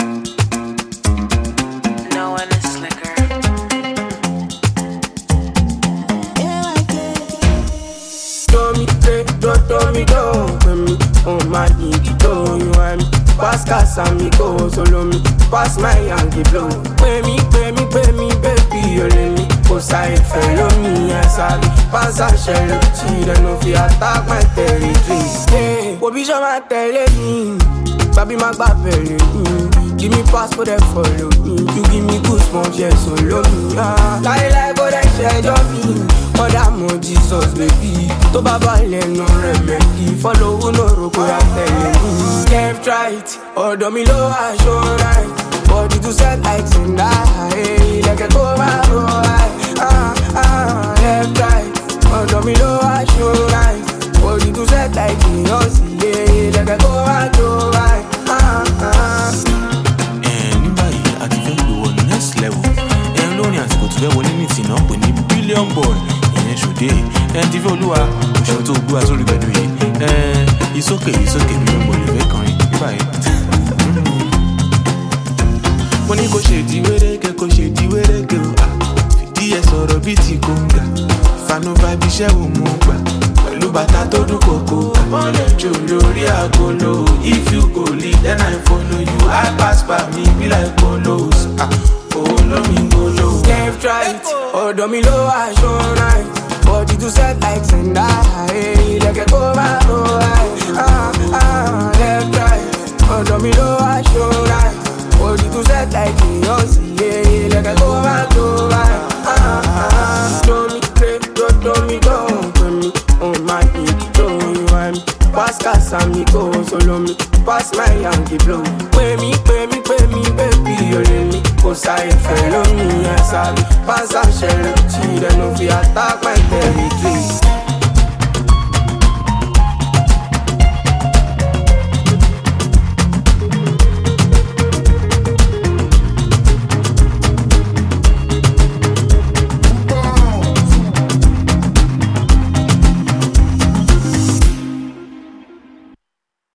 No one is slicker. Don't me, oh my nigga, don't you want me? Pass gas and me go solo me, pass my Yankee blow. Pay me, baby, you let me. Cause I follow me, yes I be. Pass a shell, cheat, no fear attack my territory. Hey, what be your man telling me? Baby, my baby, give me passport and follow me. You give me goosebumps, yes, solo me. Like, but I share your me. Mother mo Jesus baby, to baba le no remedy. Follow no roko ya telling me. Left right, order me low I show right. Body to set like in that, hey, like a go right. Left right, order me low I show right. Body to set like in your see, like a go right. Anybody at the level, next level. And lonely as go to the one in it, no, we need billion boy. And if you look at show to go as only by doing it's okay, we don't believe it. Bye. When you go shady, where they go. DS or a bitty conga. Fano vibe, share Mumba. Lubata to do coco. On a Joloria Golo. If you go lead, then I follow you. I pass by me, be like Polos. Follow me, go low. Left right, order me low, I show right. Body to set like Senda, hey, like a go right. Left right, order me low, I show right. Body to set like Yossi, hey, like a go right. Show me great, don't me, oh my nigga, don't you want me? Pass gas and me go solo me, pass my Yankee blow. Pay me, baby, you let me. Cause I follow me, yes I be. Pass a shell, cheat, no fear attack my territory.